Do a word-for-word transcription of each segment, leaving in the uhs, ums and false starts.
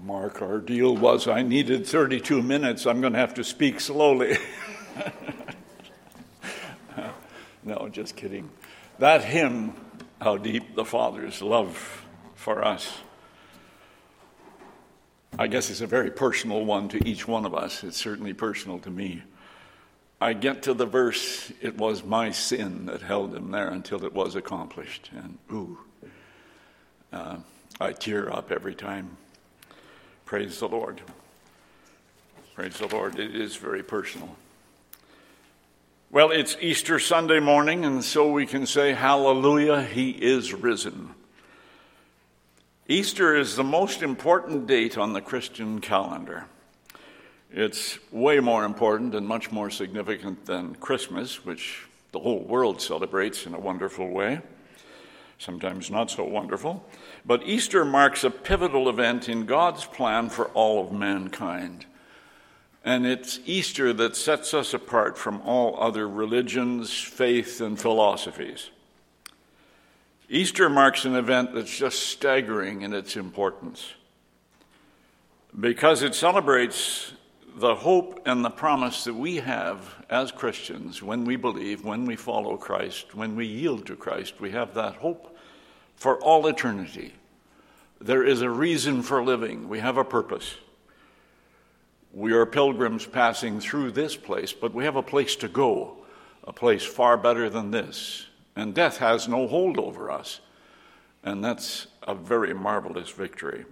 Mark, our deal was I needed thirty-two minutes. I'm going to have to speak slowly. No, just kidding. That hymn, How Deep the Father's Love for Us, I guess it's a very personal one to each one of us. It's certainly personal to me. I get to the verse, it was my sin that held him there until it was accomplished. And ooh, uh, I tear up every time. Praise the Lord. Praise the Lord. It is very personal. Well, it's Easter Sunday morning, and so we can say, hallelujah, he is risen. Easter is the most important date on the Christian calendar. It's way more important and much more significant than Christmas, which the whole world celebrates in a wonderful way, sometimes not so wonderful. But Easter marks a pivotal event in God's plan for all of mankind. And it's Easter that sets us apart from all other religions, faith, and philosophies. Easter marks an event that's just staggering in its importance because it celebrates the hope and the promise that we have as Christians when we believe, when we follow Christ, when we yield to Christ. We have that hope for all eternity. There is a reason for living. We have a purpose. We are pilgrims passing through this place, but we have a place to go, a place far better than this. And death has no hold over us. And that's a very marvelous victory.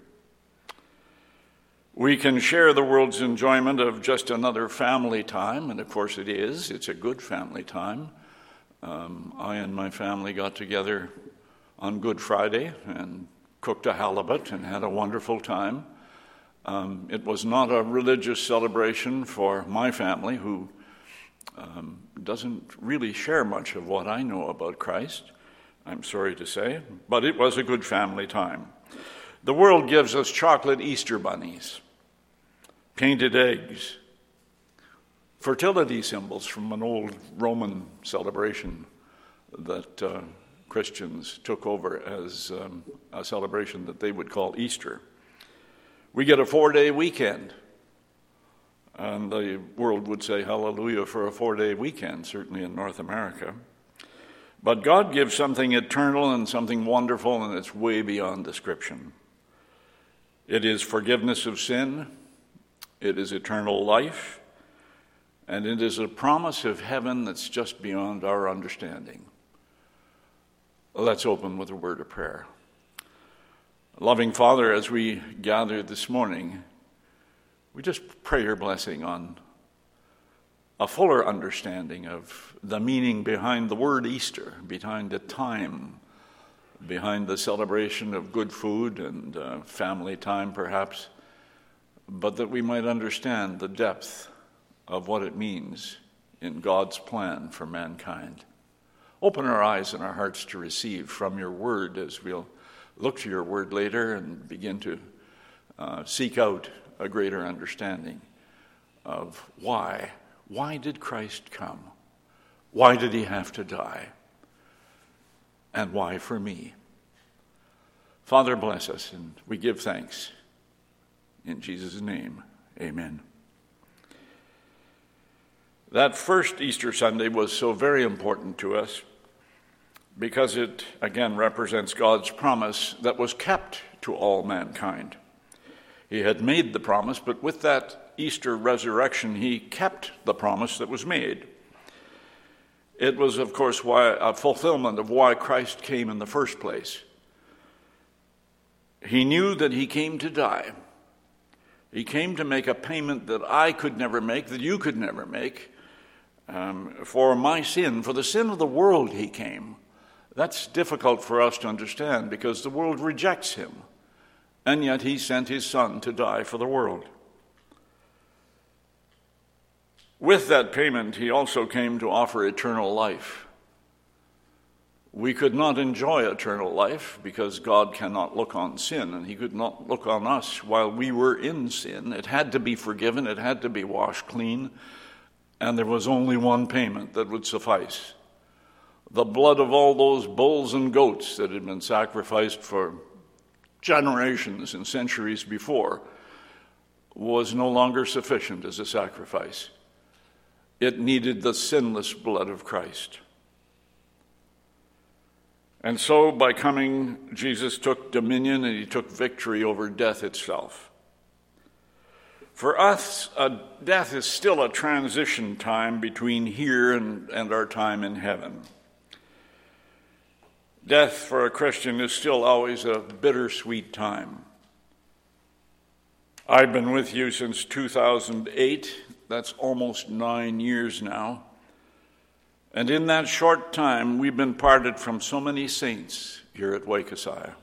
We can share the world's enjoyment of just another family time, and of course it is. It's a good family time. Um, I and my family got together on Good Friday and cooked a halibut and had a wonderful time. Um, it was not a religious celebration for my family, who um, doesn't really share much of what I know about Christ, I'm sorry to say, but it was a good family time. The world gives us chocolate Easter bunnies, painted eggs, fertility symbols from an old Roman celebration that uh, Christians took over as um, a celebration that they would call Easter. We get a four-day weekend, and the world would say hallelujah for a four-day weekend, certainly in North America. But God gives something eternal and something wonderful, and it's way beyond description. It is forgiveness of sin, it is eternal life, and it is a promise of heaven that's just beyond our understanding. Let's open with a word of prayer. Loving Father, as we gather this morning, we just pray your blessing on a fuller understanding of the meaning behind the word Easter, behind the time, behind the celebration of good food and uh, family time perhaps, but that we might understand the depth of what it means in God's plan for mankind. Open our eyes and our hearts to receive from your word as we'll look to your word later and begin to uh, seek out a greater understanding of why. Why did Christ come? Why did he have to die? And why for me? Father, bless us, and we give thanks. In Jesus' name, amen. That first Easter Sunday was so very important to us because it, again, represents God's promise that was kept to all mankind. He had made the promise, but with that Easter resurrection, he kept the promise that was made. It was, of course, why, a fulfillment of why Christ came in the first place. He knew that he came to die. He came to make a payment that I could never make, that you could never make, um, for my sin, for the sin of the world he came. That's difficult for us to understand because the world rejects him, and yet he sent his Son to die for the world. With that payment, he also came to offer eternal life. We could not enjoy eternal life because God cannot look on sin, and he could not look on us while we were in sin. It had to be forgiven, it had to be washed clean, and there was only one payment that would suffice. The blood of all those bulls and goats that had been sacrificed for generations and centuries before was no longer sufficient as a sacrifice. It needed the sinless blood of Christ. And so by coming, Jesus took dominion and he took victory over death itself. For us, uh, death is still a transition time between here and, and our time in heaven. Death for a Christian is still always a bittersweet time. I've been with you since two thousand eight. That's almost nine years now. And in that short time, we've been parted from so many saints here at Waikasiah.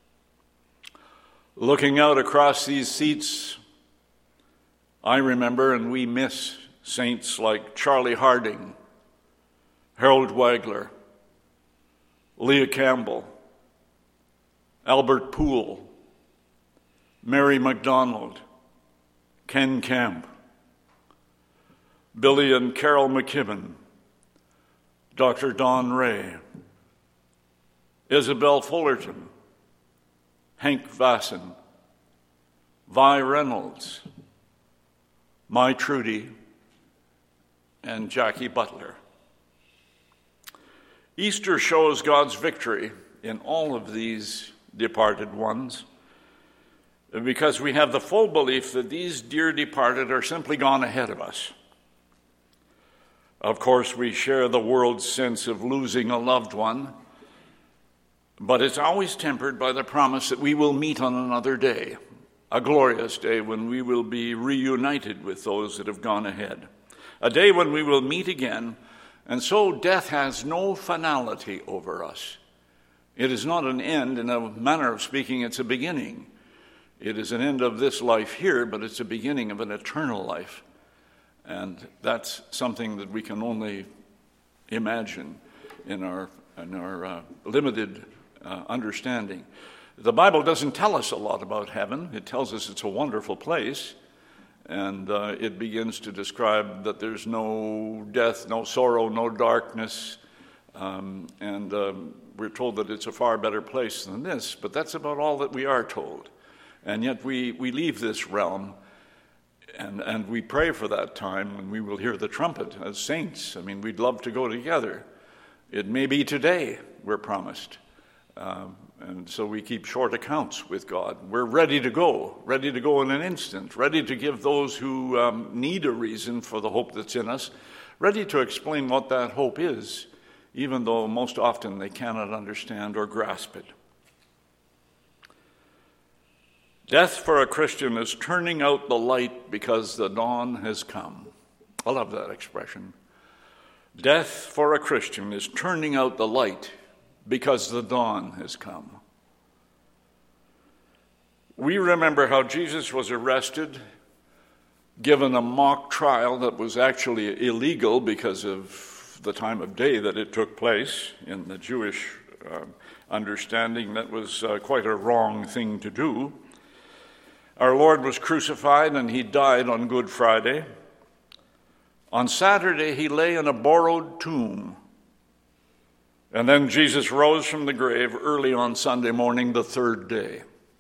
Looking out across these seats, I remember and we miss saints like Charlie Harding, Harold Wagler, Leah Campbell, Albert Poole, Mary MacDonald, Ken Camp, Billy and Carol McKibben, Doctor Don Ray, Isabel Fullerton, Hank Vasson, Vi Reynolds, Mai Trudy, and Jackie Butler. Easter shows God's victory in all of these departed ones because we have the full belief that these dear departed are simply gone ahead of us. Of course, we share the world's sense of losing a loved one, but it's always tempered by the promise that we will meet on another day, a glorious day when we will be reunited with those that have gone ahead, a day when we will meet again, and so death has no finality over us. It is not an end. In a manner of speaking, it's a beginning. It is an end of this life here, but it's a beginning of an eternal life. And that's something that we can only imagine in our, in our uh, limited uh, understanding. The Bible doesn't tell us a lot about heaven. It tells us it's a wonderful place, and uh, it begins to describe that there's no death, no sorrow, no darkness, um, and um, we're told that it's a far better place than this, but that's about all that we are told. And yet we, we leave this realm, and, and we pray for that time when we will hear the trumpet as saints. I mean, we'd love to go together. It may be today, we're promised. Um, and so we keep short accounts with God. We're ready to go, ready to go in an instant, ready to give those who um, need a reason for the hope that's in us, ready to explain what that hope is, even though most often they cannot understand or grasp it. Death for a Christian is turning out the light because the dawn has come. I love that expression. Death for a Christian is turning out the light because the dawn has come. We remember how Jesus was arrested, given a mock trial that was actually illegal because of the time of day that it took place. In the Jewish uh, understanding, that was uh, quite a wrong thing to do. Our Lord was crucified and he died on Good Friday. On Saturday, he lay in a borrowed tomb. And then Jesus rose from the grave early on Sunday morning, the third day.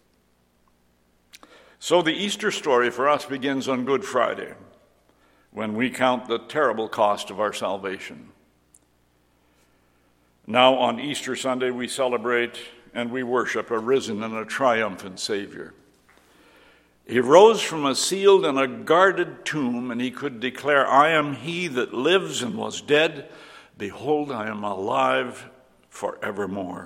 So the Easter story for us begins on Good Friday, when we count the terrible cost of our salvation. Now on Easter Sunday, we celebrate and we worship a risen and a triumphant Savior. He rose from a sealed and a guarded tomb, and he could declare, "I am he that lives and was dead. Behold, I am alive forevermore."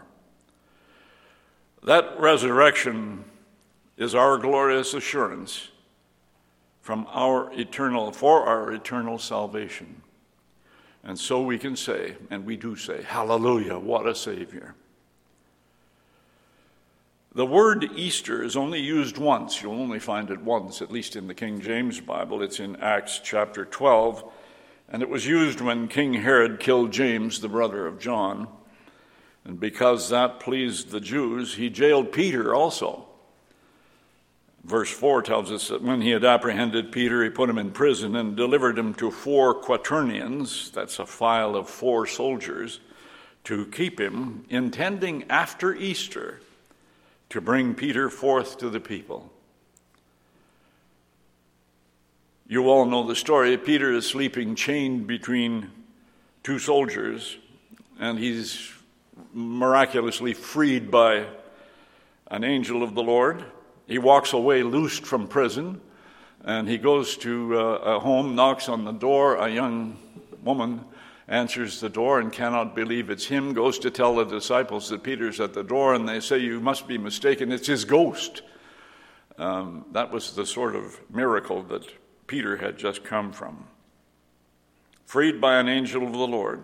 That resurrection is our glorious assurance from our eternal, for our eternal salvation. And so we can say, and we do say, hallelujah, what a Savior. The word Easter is only used once. You'll only find it once, at least in the King James Bible. It's in Acts chapter twelve, and it was used when King Herod killed James, the brother of John. And because that pleased the Jews, he jailed Peter also. Verse four tells us that when he had apprehended Peter, he put him in prison and delivered him to four quaternions, that's a file of four soldiers, to keep him, intending after Easter to bring Peter forth to the people. You all know the story. Peter is sleeping chained between two soldiers, and he's miraculously freed by an angel of the Lord. He walks away loosed from prison, and he goes to uh, a home, knocks on the door. A young woman answers the door and cannot believe it's him, goes to tell the disciples that Peter's at the door, and they say, "You must be mistaken, it's his ghost." Um, that was the sort of miracle that Peter had just come from. Freed by an angel of the Lord.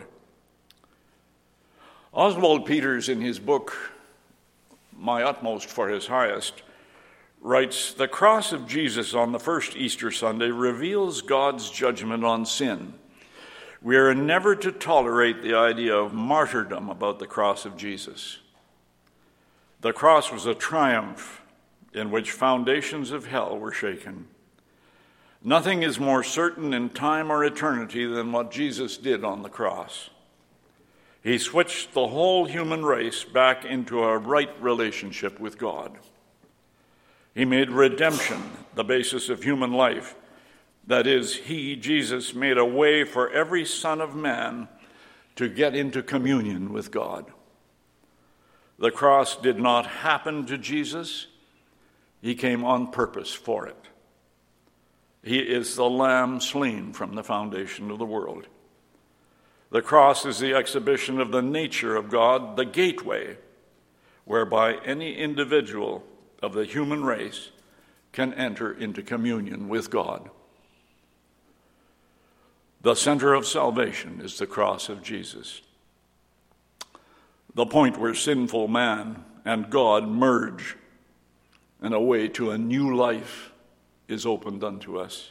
Oswald Peters, in his book, My Utmost for His Highest, writes, "The cross of Jesus on the first Easter Sunday reveals God's judgment on sin. We are never to tolerate the idea of martyrdom about the cross of Jesus. The cross was a triumph in which foundations of hell were shaken. Nothing is more certain in time or eternity than what Jesus did on the cross. He switched the whole human race back into a right relationship with God. He made redemption the basis of human life. That is, he, Jesus, made a way for every son of man to get into communion with God. The cross did not happen to Jesus. He came on purpose for it. He is the Lamb slain from the foundation of the world. The cross is the exhibition of the nature of God, the gateway whereby any individual of the human race can enter into communion with God. The center of salvation is the cross of Jesus, the point where sinful man and God merge, and a way to a new life is opened unto us.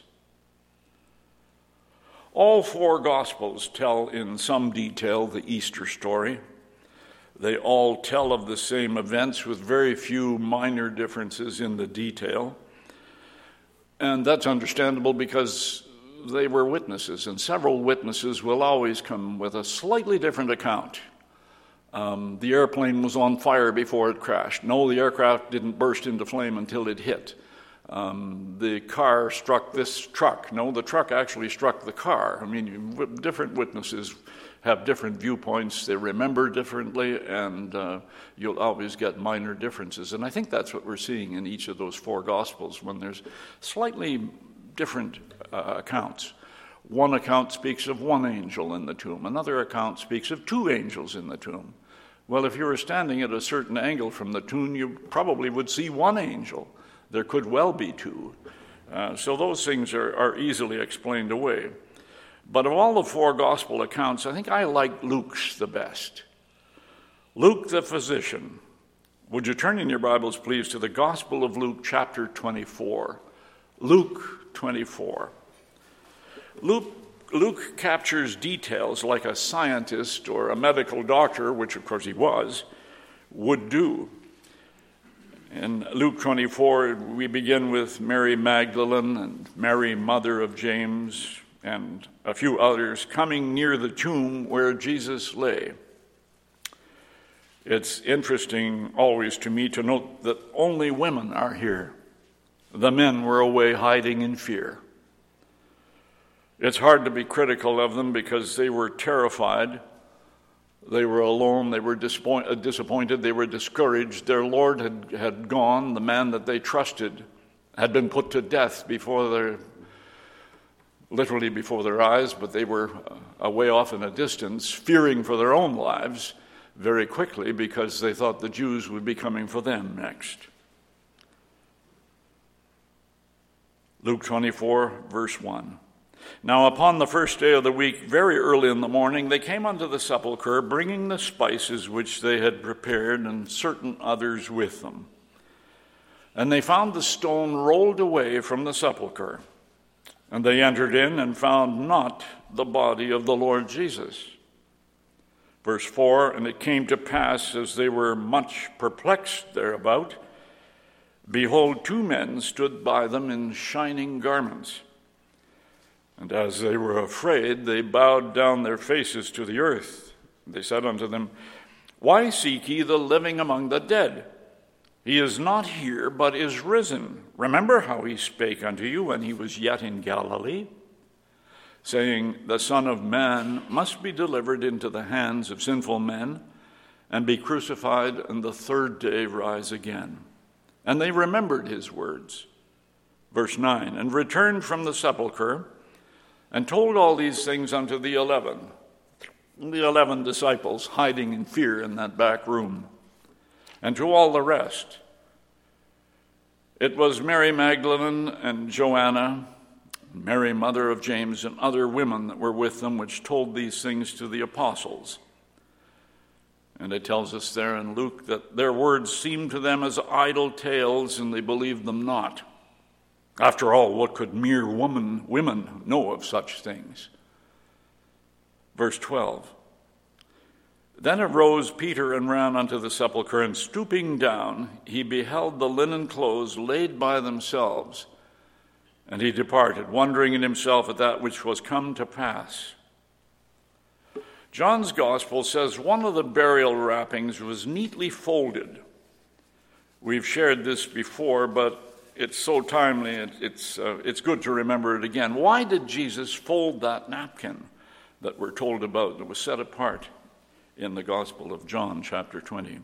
All four Gospels tell in some detail the Easter story. They all tell of the same events with very few minor differences in the detail. And that's understandable because they were witnesses, and several witnesses will always come with a slightly different account. Um, the airplane was on fire before it crashed. No, the aircraft didn't burst into flame until it hit. Um, the car struck this truck. No, the truck actually struck the car. I mean, different witnesses have different viewpoints. They remember differently, and uh, you'll always get minor differences. And I think that's what we're seeing in each of those four Gospels when there's slightly different uh, accounts. One account speaks of one angel in the tomb. Another account speaks of two angels in the tomb. Well, if you were standing at a certain angle from the tomb, you probably would see one angel. There could well be two. Uh, so those things are, are easily explained away. But of all the four gospel accounts, I think I like Luke's the best. Luke the physician. Would you turn in your Bibles, please, to the Gospel of Luke, chapter twenty-four. Luke twenty-four. Luke, Luke captures details like a scientist or a medical doctor, which of course he was, would do. In Luke twenty-four, we begin with Mary Magdalene and Mary, mother of James, and a few others coming near the tomb where Jesus lay. It's interesting always to me to note that only women are here. The men were away hiding in fear. It's hard to be critical of them because they were terrified. They were alone. They were disappointed. They were discouraged. Their Lord had, had gone. The man that they trusted had been put to death before their, literally before their eyes, but they were away off in a distance, fearing for their own lives very quickly because they thought the Jews would be coming for them next. Luke twenty-four, verse one. Now upon the first day of the week, very early in the morning, they came unto the sepulchre, bringing the spices which they had prepared, and certain others with them. And they found the stone rolled away from the sepulchre. And they entered in and found not the body of the Lord Jesus. Verse four, and it came to pass, as they were much perplexed thereabout, behold, two men stood by them in shining garments. And as they were afraid, they bowed down their faces to the earth. They said unto them, Why seek ye the living among the dead? He is not here, but is risen. Remember how he spake unto you when he was yet in Galilee, saying, the Son of Man must be delivered into the hands of sinful men, and be crucified, and the third day rise again. And they remembered his words. Verse nine, and returned from the sepulchre, and told all these things unto the eleven, the eleven disciples hiding in fear in that back room, and to all the rest. It was Mary Magdalene and Joanna, Mary, mother of James, and other women that were with them, which told these things to the apostles. And it tells us there in Luke that their words seemed to them as idle tales, and they believed them not. After all, what could mere woman, women know of such things? Verse twelve. Then arose Peter and ran unto the sepulchre, and stooping down, he beheld the linen clothes laid by themselves. And he departed, wondering in himself at that which was come to pass. John's gospel says one of the burial wrappings was neatly folded. We've shared this before, but it's so timely, it, it's, uh, it's good to remember it again. Why did Jesus fold that napkin that we're told about that was set apart in the Gospel of John, chapter twenty?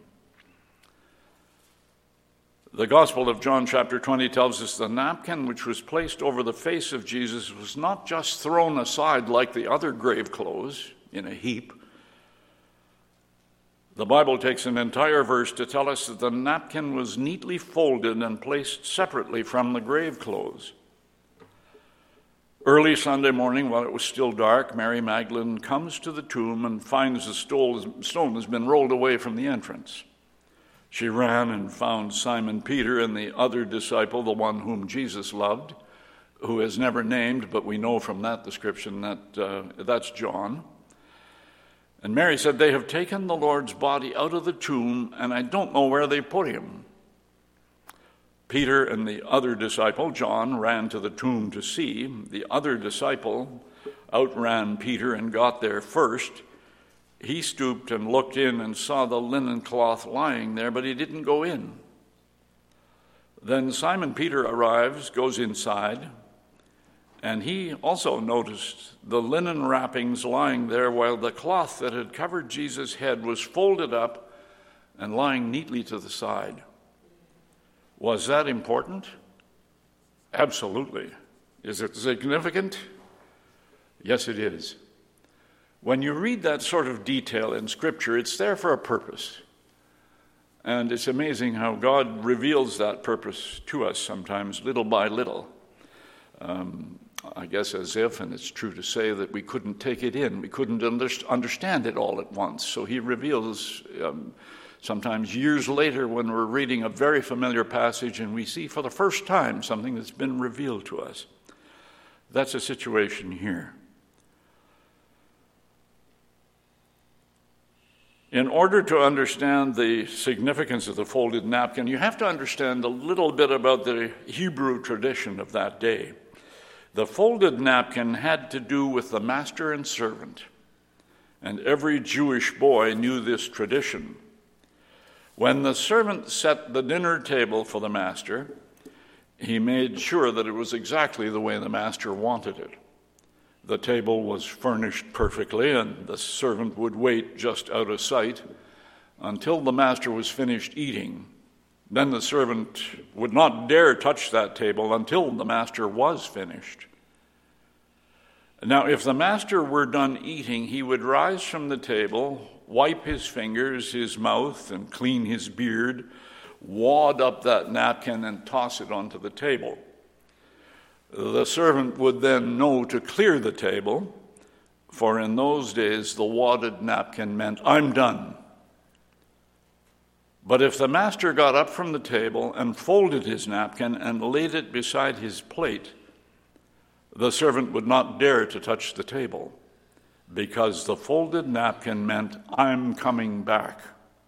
The Gospel of John, chapter twenty, tells us the napkin which was placed over the face of Jesus was not just thrown aside like the other grave clothes in a heap. The Bible takes an entire verse to tell us that the napkin was neatly folded and placed separately from the grave clothes. Early Sunday morning, while it was still dark, Mary Magdalene comes to the tomb and finds the stone has been rolled away from the entrance. She ran and found Simon Peter and the other disciple, the one whom Jesus loved, who is never named, but we know from that description that uh, that's John. And Mary said, they have taken the Lord's body out of the tomb, and I don't know where they put him. Peter and the other disciple, John, ran to the tomb to see. The other disciple outran Peter and got there first. He stooped and looked in and saw the linen cloth lying there, but he didn't go in. Then Simon Peter arrives, goes inside, and he also noticed the linen wrappings lying there while the cloth that had covered Jesus' head was folded up and lying neatly to the side. Was that important? Absolutely. Is it significant? Yes, it is. When you read that sort of detail in Scripture, it's there for a purpose. And it's amazing how God reveals that purpose to us sometimes, little by little. Um, I guess as if, and it's true to say, that we couldn't take it in. We couldn't understand it all at once. So he reveals um, sometimes years later when we're reading a very familiar passage and we see for the first time something that's been revealed to us. That's a situation here. In order to understand the significance of the folded napkin, you have to understand a little bit about the Hebrew tradition of that day. The folded napkin had to do with the master and servant, and every Jewish boy knew this tradition. When the servant set the dinner table for the master, he made sure that it was exactly the way the master wanted it. The table was furnished perfectly, and the servant would wait just out of sight until the master was finished eating. Then the servant would not dare touch that table until the master was finished. Now, if the master were done eating, he would rise from the table, wipe his fingers, his mouth, and clean his beard, wad up that napkin, and toss it onto the table. The servant would then know to clear the table, for in those days the wadded napkin meant, I'm done. But if the master got up from the table and folded his napkin and laid it beside his plate, the servant would not dare to touch the table, because the folded napkin meant, I'm coming back.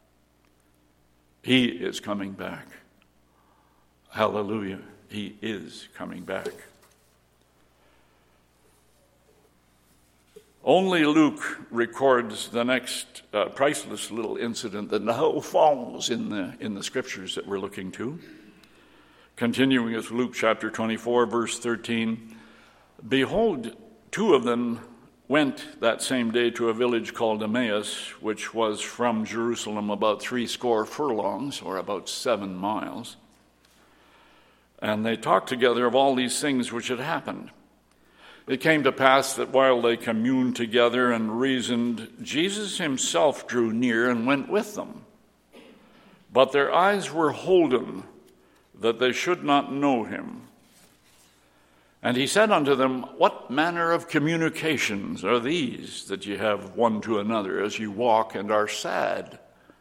He is coming back. Hallelujah. He is coming back. Only Luke records the next uh, priceless little incident that now falls in the, in the scriptures that we're looking to. Continuing with Luke chapter twenty-four, verse thirteen, behold, two of them went that same day to a village called Emmaus, which was from Jerusalem about three score furlongs, or about seven miles. And they talked together of all these things which had happened. It came to pass that while they communed together and reasoned, Jesus himself drew near and went with them. But their eyes were holden, that they should not know him. And he said unto them, what manner of communications are these that ye have one to another as ye walk and are sad?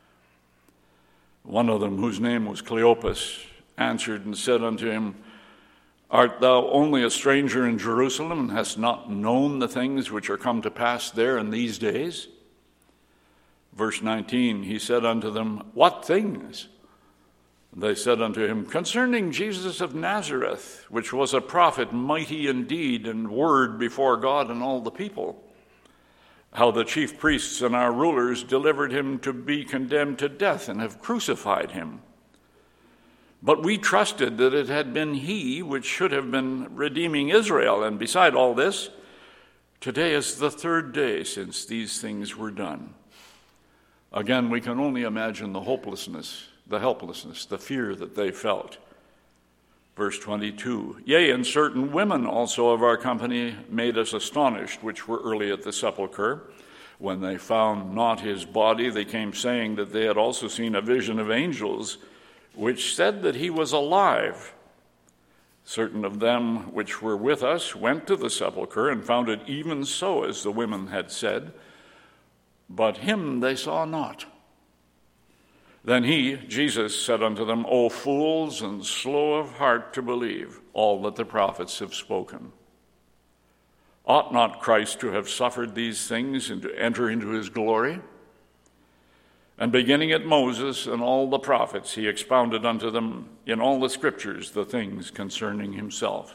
One of them, whose name was Cleopas, answered and said unto him, art thou only a stranger in Jerusalem, and hast not known the things which are come to pass there in these days? Verse nineteen, he said unto them, what things? They said unto him, concerning Jesus of Nazareth, which was a prophet, mighty in deed and word before God and all the people, how the chief priests and our rulers delivered him to be condemned to death and have crucified him. But we trusted that it had been he which should have been redeeming Israel. And beside all this, today is the third day since these things were done. Again, we can only imagine the hopelessness, the helplessness, the fear that they felt. Verse twenty-two, yea, and certain women also of our company made us astonished, which were early at the sepulchre. When they found not his body, they came saying that they had also seen a vision of angels, which said that he was alive. Certain of them which were with us went to the sepulchre and found it even so as the women had said, but him they saw not. Then he, Jesus, said unto them, O fools, and slow of heart to believe all that the prophets have spoken. Ought not Christ to have suffered these things and to enter into his glory? And beginning at Moses and all the prophets, he expounded unto them in all the scriptures the things concerning himself.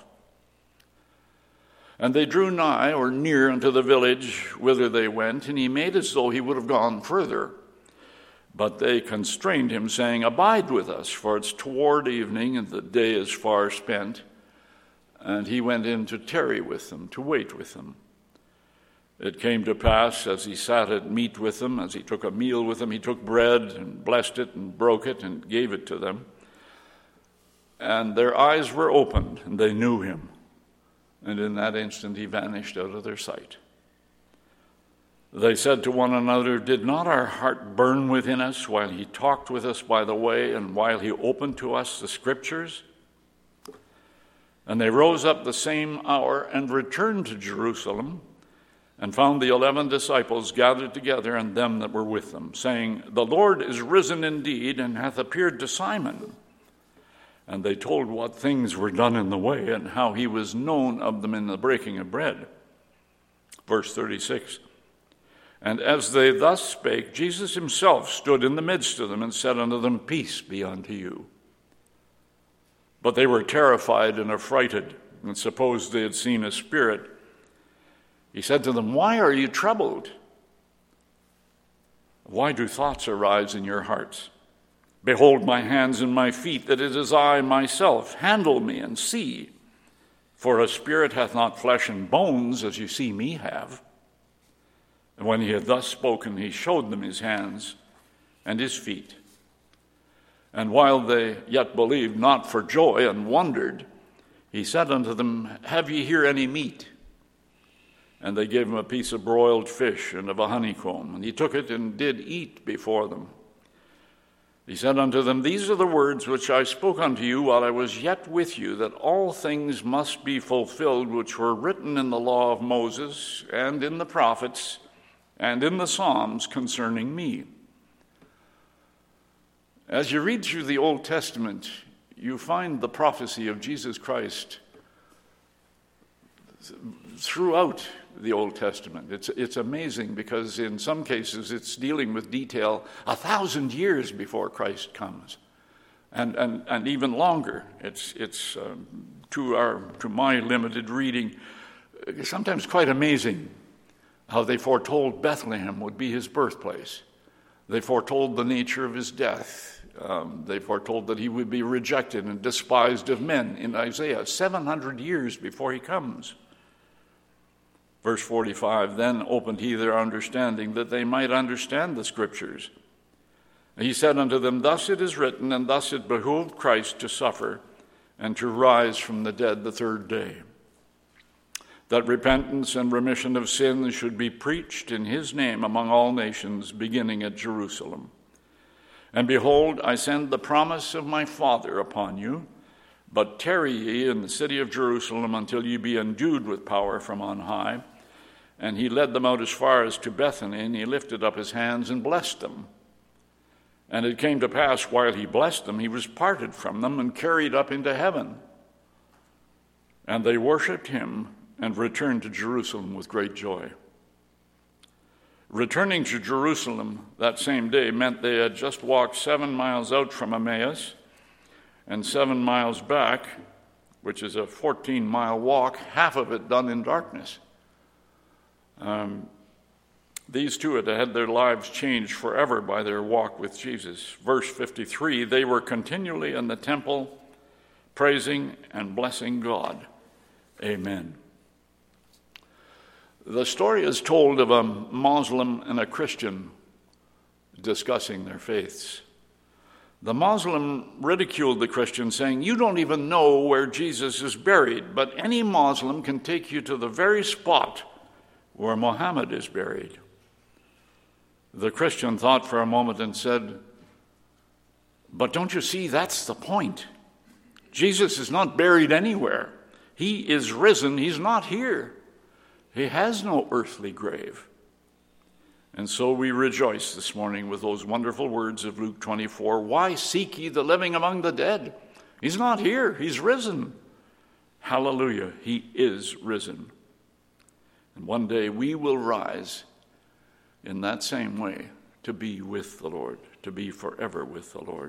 And they drew nigh or near unto the village whither they went, and he made as though he would have gone further. But they constrained him, saying, abide with us, for it's toward evening, and the day is far spent. And he went in to tarry with them, to wait with them. It came to pass, as he sat at meat with them, as he took a meal with them, he took bread and blessed it and broke it and gave it to them. And their eyes were opened, and they knew him. And in that instant he vanished out of their sight. They said to one another, did not our heart burn within us while he talked with us by the way, and while he opened to us the scriptures? And they rose up the same hour and returned to Jerusalem, and found the eleven disciples gathered together, and them that were with them, saying, the Lord is risen indeed, and hath appeared to Simon. And they told what things were done in the way, and how he was known of them in the breaking of bread. Verse thirty-six, and as they thus spake, Jesus himself stood in the midst of them, and said unto them, peace be unto you. But they were terrified and affrighted, and supposed they had seen a spirit. He said to them, why are you troubled? Why do thoughts arise in your hearts? Behold my hands and my feet, that it is I myself. Handle me and see. For a spirit hath not flesh and bones, as you see me have. And when he had thus spoken, he showed them his hands and his feet. And while they yet believed not for joy and wondered, he said unto them, have ye here any meat? And they gave him a piece of broiled fish and of a honeycomb. And he took it and did eat before them. He said unto them, these are the words which I spoke unto you while I was yet with you, that all things must be fulfilled which were written in the law of Moses, and in the prophets, and in the Psalms concerning me. As you read through the Old Testament, you find the prophecy of Jesus Christ throughout the Old Testament. It's, it's amazing because in some cases it's dealing with detail a thousand years before Christ comes, and, and, and even longer. It's, it's um, to, our, to my limited reading, sometimes quite amazing how they foretold Bethlehem would be his birthplace. They foretold the nature of his death. Um, they foretold that he would be rejected and despised of men in Isaiah, seven hundred years before he comes. Verse forty-five, then opened he their understanding, that they might understand the Scriptures. He said unto them, thus it is written, and thus it behooved Christ to suffer, and to rise from the dead the third day, that repentance and remission of sins should be preached in his name among all nations, beginning at Jerusalem. And behold, I send the promise of my Father upon you, but tarry ye in the city of Jerusalem until ye be endued with power from on high. And he led them out as far as to Bethany, and he lifted up his hands and blessed them. And it came to pass, while he blessed them, he was parted from them and carried up into heaven. And they worshipped him and returned to Jerusalem with great joy. Returning to Jerusalem that same day meant they had just walked seven miles out from Emmaus and seven miles back, which is a fourteen-mile walk, half of it done in darkness. Um, these two had had their lives changed forever by their walk with Jesus. Verse fifty-three, they were continually in the temple, praising and blessing God. Amen. The story is told of a Muslim and a Christian discussing their faiths. The Muslim ridiculed the Christian, saying, you don't even know where Jesus is buried, but any Muslim can take you to the very spot where Muhammad is buried. The Christian thought for a moment and said, but don't you see, that's the point. Jesus is not buried anywhere. He is risen. He's not here. He has no earthly grave. And so we rejoice this morning with those wonderful words of Luke twenty-four. Why seek ye the living among the dead? He's not here. He's risen. Hallelujah. He is risen. And one day we will rise in that same way to be with the Lord, to be forever with the Lord.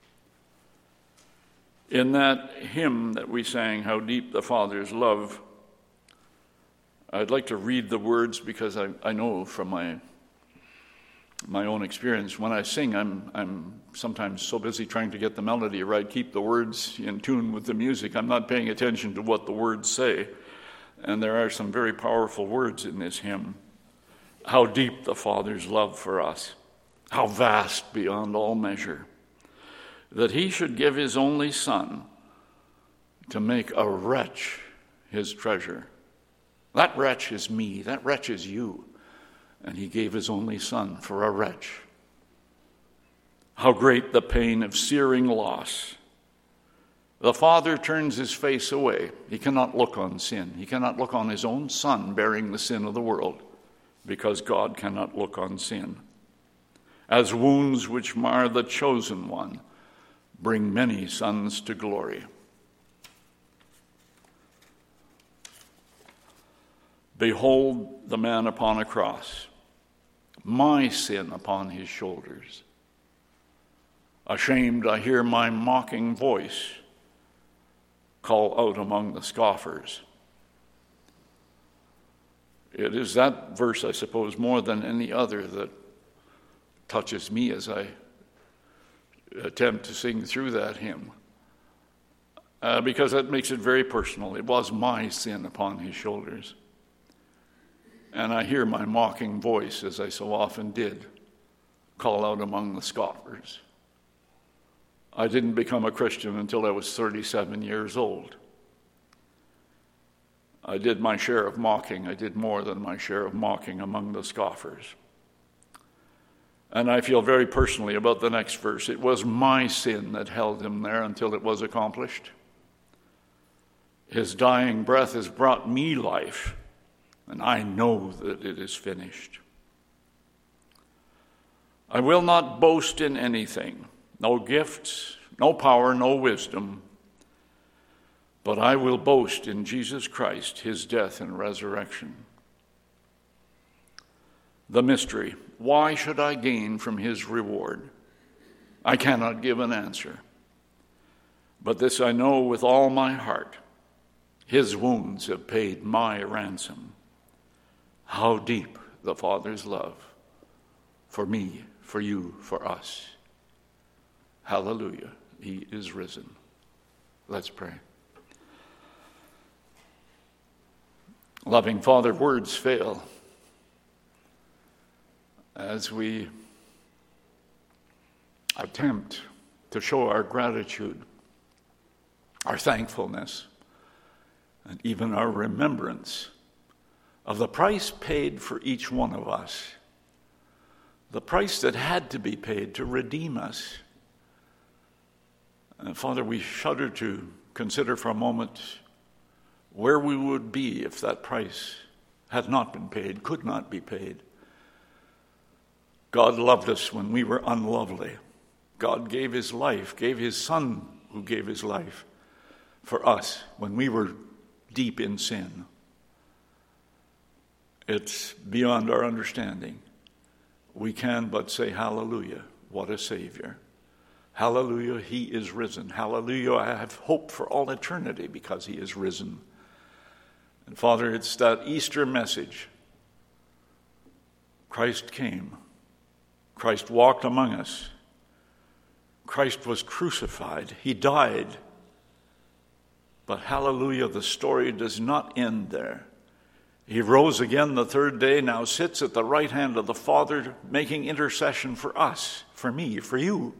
In that hymn that we sang, How Deep the Father's Love, I'd like to read the words because I, I know from my my own experience, when I sing, I'm I'm sometimes so busy trying to get the melody right, keep the words in tune with the music, I'm not paying attention to what the words say. And there are some very powerful words in this hymn. How deep the Father's love for us, how vast beyond all measure, that he should give his only Son to make a wretch his treasure. That wretch is me. That wretch is you. And he gave his only Son for a wretch. How great the pain of searing loss. The Father turns his face away. He cannot look on sin. He cannot look on his own Son bearing the sin of the world, because God cannot look on sin. As wounds which mar the chosen one bring many sons to glory. Behold the man upon a cross, my sin upon his shoulders. Ashamed, I hear my mocking voice call out among the scoffers. It is that verse, I suppose, more than any other that touches me as I attempt to sing through that hymn, uh, because that makes it very personal. It was my sin upon his shoulders. And I hear my mocking voice, as I so often did, call out among the scoffers. I didn't become a Christian until I was thirty-seven years old. I did my share of mocking. I did more than my share of mocking among the scoffers. And I feel very personally about the next verse. It was my sin that held him there until it was accomplished. His dying breath has brought me life, and I know that it is finished. I will not boast in anything, no gifts, no power, no wisdom, but I will boast in Jesus Christ, his death and resurrection. The mystery, why should I gain from his reward? I cannot give an answer. But this I know with all my heart, his wounds have paid my ransom. How deep the Father's love for me, for you, for us. Hallelujah. He is risen. Let's pray. Loving Father, words fail as we attempt to show our gratitude, our thankfulness, and even our remembrance of the price paid for each one of us, the price that had to be paid to redeem us. And Father, we shudder to consider for a moment where we would be if that price had not been paid, could not be paid. God loved us when we were unlovely. God gave his life, gave his Son who gave his life for us when we were deep in sin. It's beyond our understanding. We can but say, hallelujah, what a Savior. Hallelujah, he is risen. Hallelujah, I have hope for all eternity because he is risen. And Father, it's that Easter message. Christ came. Christ walked among us. Christ was crucified. He died. But hallelujah, the story does not end there. He rose again the third day, now sits at the right hand of the Father, making intercession for us, for me, for you.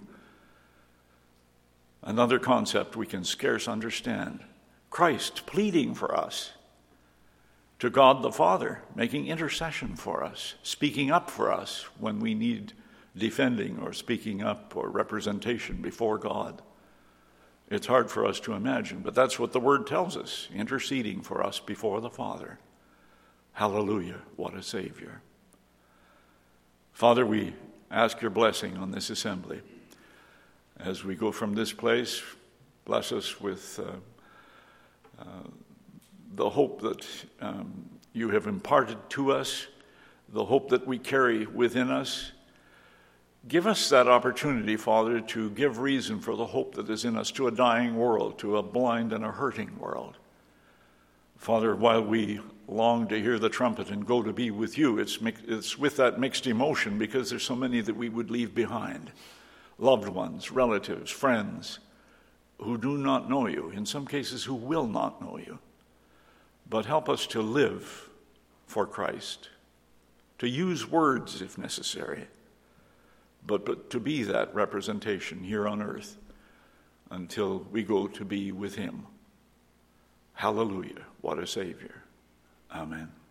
Another concept we can scarce understand. Christ pleading for us to God the Father, making intercession for us, speaking up for us when we need defending or speaking up or representation before God. It's hard for us to imagine, but that's what the Word tells us, interceding for us before the Father. Hallelujah, what a Savior. Father, we ask your blessing on this assembly. As we go from this place, bless us with uh, uh, the hope that um, you have imparted to us, the hope that we carry within us. Give us that opportunity, Father, to give reason for the hope that is in us to a dying world, to a blind and a hurting world. Father, while we long to hear the trumpet and go to be with you, it's, it's with that mixed emotion because there's so many that we would leave behind. Loved ones, relatives, friends who do not know you, in some cases who will not know you. But help us to live for Christ, to use words if necessary, but, but to be that representation here on earth until we go to be with him. Hallelujah, what a Savior. Amen.